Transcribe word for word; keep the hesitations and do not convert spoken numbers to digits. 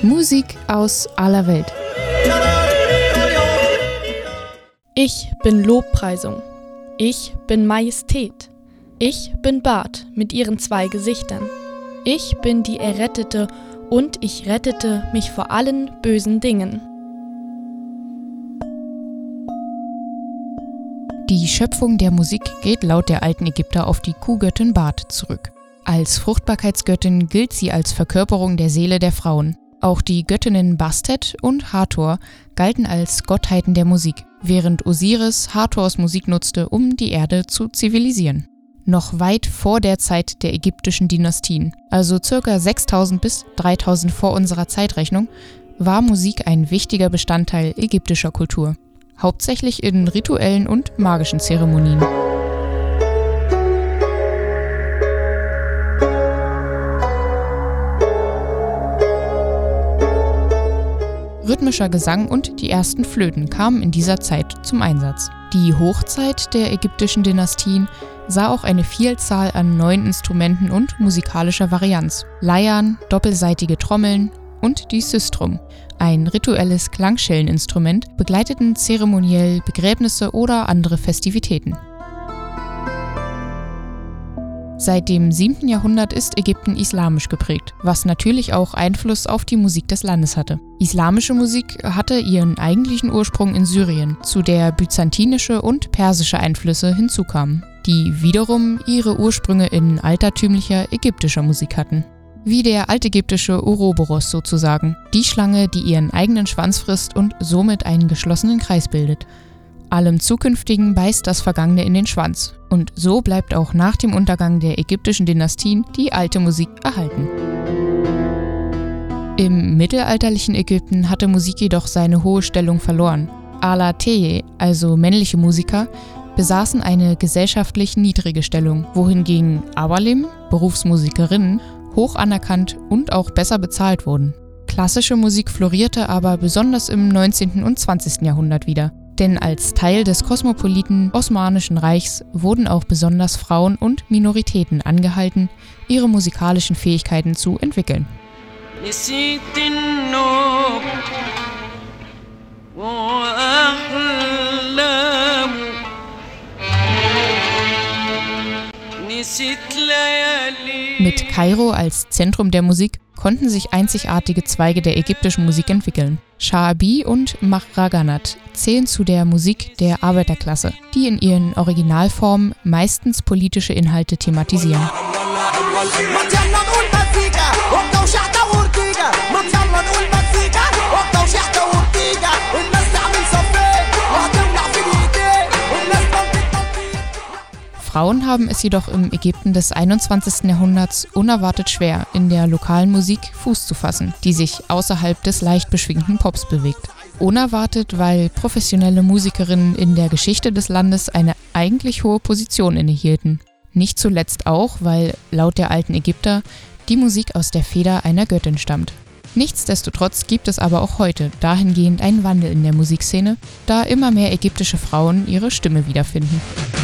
Musik aus aller Welt. Ich bin Lobpreisung. Ich bin Majestät. Ich bin Bart mit ihren zwei Gesichtern. Ich bin die Errettete und ich rettete mich vor allen bösen Dingen. Die Schöpfung der Musik geht laut der alten Ägypter auf die Kuhgöttin Bat zurück. Als Fruchtbarkeitsgöttin gilt sie als Verkörperung der Seele der Frauen. Auch die Göttinnen Bastet und Hathor galten als Gottheiten der Musik, während Osiris Hathors Musik nutzte, um die Erde zu zivilisieren. Noch weit vor der Zeit der ägyptischen Dynastien, also ca. sechstausend bis dreitausend vor unserer Zeitrechnung, war Musik ein wichtiger Bestandteil ägyptischer Kultur, hauptsächlich in rituellen und magischen Zeremonien. Rhythmischer Gesang und die ersten Flöten kamen in dieser Zeit zum Einsatz. Die Hochzeit der ägyptischen Dynastien sah auch eine Vielzahl an neuen Instrumenten und musikalischer Varianz. Leiern, doppelseitige Trommeln und die Sistrum, ein rituelles Klangschelleninstrument, begleiteten zeremoniell Begräbnisse oder andere Festivitäten. Seit dem siebten Jahrhundert ist Ägypten islamisch geprägt, was natürlich auch Einfluss auf die Musik des Landes hatte. Islamische Musik hatte ihren eigentlichen Ursprung in Syrien, zu der byzantinische und persische Einflüsse hinzukamen, die wiederum ihre Ursprünge in altertümlicher ägyptischer Musik hatten. Wie der altägyptische Ouroboros sozusagen, die Schlange, die ihren eigenen Schwanz frisst und somit einen geschlossenen Kreis bildet. Allem Zukünftigen beißt das Vergangene in den Schwanz. Und so bleibt auch nach dem Untergang der ägyptischen Dynastien die alte Musik erhalten. Im mittelalterlichen Ägypten hatte Musik jedoch seine hohe Stellung verloren. Alateye, also männliche Musiker, besaßen eine gesellschaftlich niedrige Stellung, wohingegen Awalim, Berufsmusikerinnen, hoch anerkannt und auch besser bezahlt wurden. Klassische Musik florierte aber besonders im neunzehnten und zwanzigsten Jahrhundert wieder. Denn als Teil des kosmopoliten Osmanischen Reichs wurden auch besonders Frauen und Minoritäten angehalten, ihre musikalischen Fähigkeiten zu entwickeln. Mit Kairo als Zentrum der Musik konnten sich einzigartige Zweige der ägyptischen Musik entwickeln. Sha'abi und Mahraganat zählen zu der Musik der Arbeiterklasse, die in ihren Originalformen meistens politische Inhalte thematisieren. Frauen haben es jedoch im Ägypten des einundzwanzigsten Jahrhunderts unerwartet schwer, in der lokalen Musik Fuß zu fassen, die sich außerhalb des leicht beschwingten Pops bewegt. Unerwartet, weil professionelle Musikerinnen in der Geschichte des Landes eine eigentlich hohe Position innehielten. Nicht zuletzt auch, weil laut der alten Ägypter die Musik aus der Feder einer Göttin stammt. Nichtsdestotrotz gibt es aber auch heute dahingehend einen Wandel in der Musikszene, da immer mehr ägyptische Frauen ihre Stimme wiederfinden.